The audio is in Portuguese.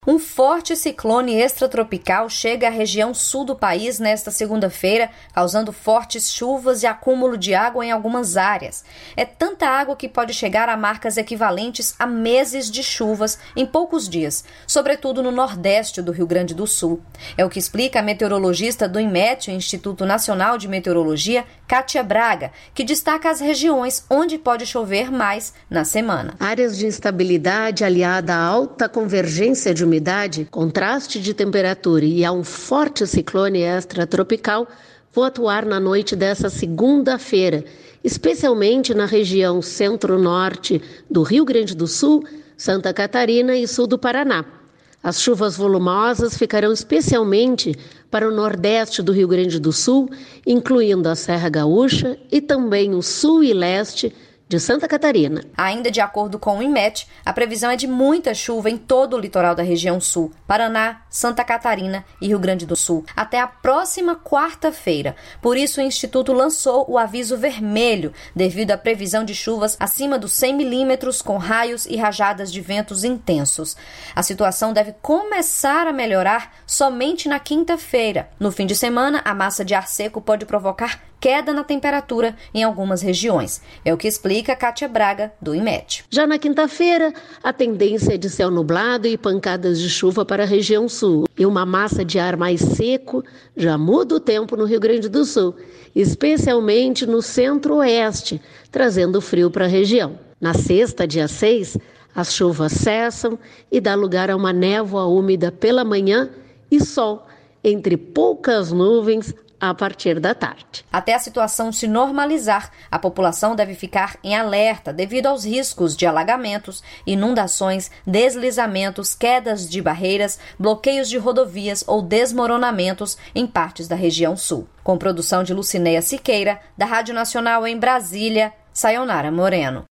Um forte ciclone extratropical chega à região sul do país nesta segunda-feira, causando fortes chuvas e acúmulo de água em algumas áreas. É tanta água que pode chegar a marcas equivalentes a meses de chuvas em poucos dias, sobretudo no nordeste do Rio Grande do Sul. É o que explica a meteorologista do INMET, o Instituto Nacional de Meteorologia, Kátia Braga, que destaca as regiões onde pode chover mais na semana. Áreas de instabilidade aliada à alta convergência de umidade, contraste de temperatura e a um forte ciclone extratropical vão atuar na noite dessa segunda-feira, especialmente na região centro-norte do Rio Grande do Sul, Santa Catarina e sul do Paraná. As chuvas volumosas ficarão especialmente para o nordeste do Rio Grande do Sul, incluindo a Serra Gaúcha e também o sul e leste de Santa Catarina. Ainda de acordo com o INMET, a previsão é de muita chuva em todo o litoral da região sul, Paraná, Santa Catarina e Rio Grande do Sul, até a próxima quarta-feira. Por isso, o Instituto lançou o aviso vermelho, devido à previsão de chuvas acima dos 100 milímetros, com raios e rajadas de ventos intensos. A situação deve começar a melhorar somente na quinta-feira. No fim de semana, a massa de ar seco pode provocar queda na temperatura em algumas regiões. É o que explica Kátia Braga, do INMET. Já na quinta-feira, a tendência é de céu nublado e pancadas de chuva para a região sul. E uma massa de ar mais seco já muda o tempo no Rio Grande do Sul, especialmente no centro-oeste, trazendo frio para a região. Na sexta, dia 6, as chuvas cessam e dá lugar a uma névoa úmida pela manhã e sol, entre poucas nuvens, a partir da tarde. Até a situação se normalizar, a população deve ficar em alerta devido aos riscos de alagamentos, inundações, deslizamentos, quedas de barreiras, bloqueios de rodovias ou desmoronamentos em partes da região sul. Com produção de Lucinéia Siqueira, da Rádio Nacional em Brasília, Sayonara Moreno.